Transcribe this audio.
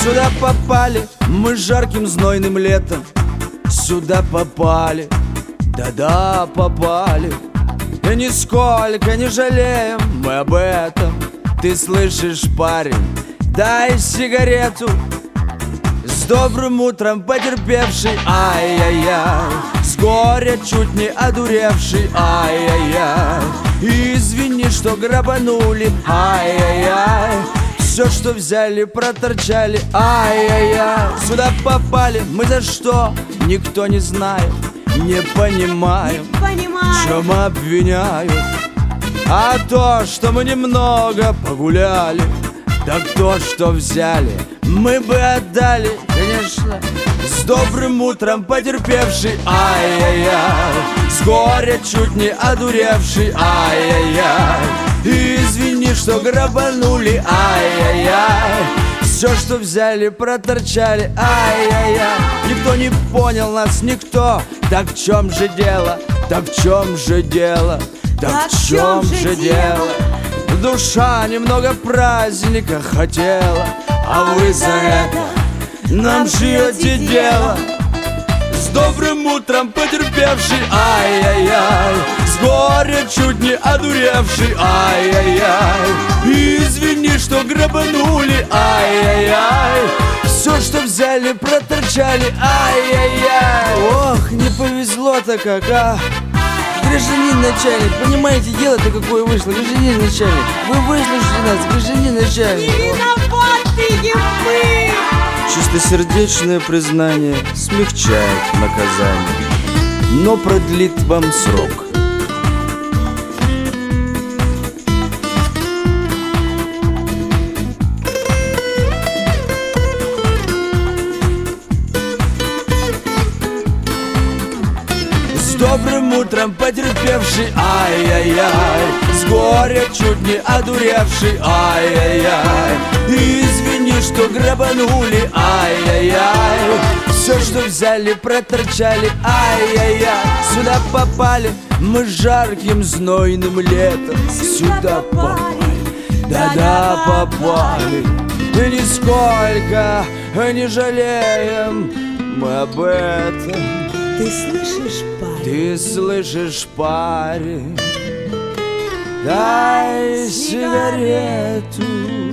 Сюда попали мы жарким знойным летом, сюда попали, да-да, попали. И нисколько не жалеем мы об этом. Ты слышишь, парень, дай сигарету. С добрым утром потерпевший, ай-яй-яй, с горя чуть не одуревший, ай-яй-яй. И извини, что грабанули, ай-яй-яй. Все, что взяли, проторчали, ай-яй-яй. Сюда попали мы за что, никто не знает. Не понимаем, в чем обвиняют. А то, что мы немного погуляли, так то, что взяли, мы бы отдали, конечно. С добрым утром потерпевший, ай-яй-яй, с горя чуть не одуревший, ай-яй-яй. И извини, что грабанули, ай-яй-яй. Все, что взяли, проторчали, ай-яй-яй. Никто не понял нас, никто. Так в чем же дело, так в чем же дело, так в чем же дело? Душа немного праздника хотела, а вы за это нам шьете дело. С добрым утром потерпевший, ай-яй-яй, с горя чуть не одуревший, ай-яй-яй. И извини, что грабанули, ай-яй-яй. Все, что взяли, проторчали, ай-яй-яй. Ох, не повезло-то как, а. Гражданин начальник, понимаете, дело-то какое вышло. Гражданин начальник, вы выслушайте нас, гражданин начальник. Не виноваты мы! Чистосердечное признание смягчает наказание, но продлит вам срок. С добрым утром потерпевший, ай-яй-яй, с горя чуть не одуревший, ай-яй-яй. И извини, что грабанули, ай-яй-яй. Все, что взяли, проторчали, ай-яй-яй. Сюда попали мы жарким знойным летом, сюда попали, да-да, попали. И нисколько не жалеем мы об этом. Ты слышишь, парень? Ты слышишь, парень, дай сигарету.